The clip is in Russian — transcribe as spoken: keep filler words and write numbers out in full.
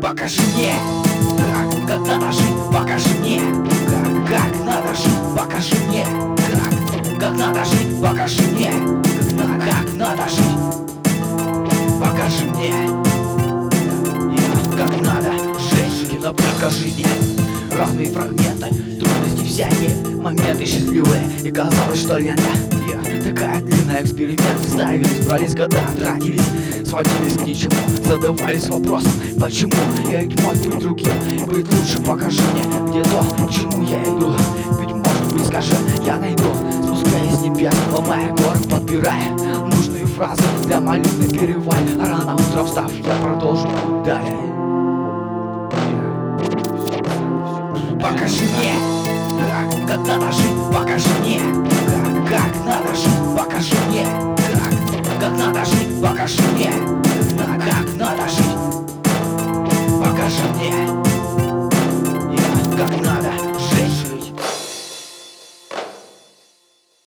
покажи мне, как, как надо жить, покажи мне, как, как надо жить, покажи мне, как, как надо жить, покажи мне, как, как надо жить, покажи мне, как надо жить, кино покажи мне. Разные фрагменты, трудности всякие, моменты счастливые. И казалось, что лента yeah, такая длинная, эксперименты ставились, брались года, тратились, сводились к ничему, задавались вопросом, почему я ведь мог быть другим, быть лучше, покажи мне, где то, к чему я иду. Ведь может быть, скажи, я найду, спускаясь с небес, ломая горы, подбирая нужные фразы для молитвы, переваль. Рано утром встав, я продолжу путь далее. Покажи мне, как, как надо жить,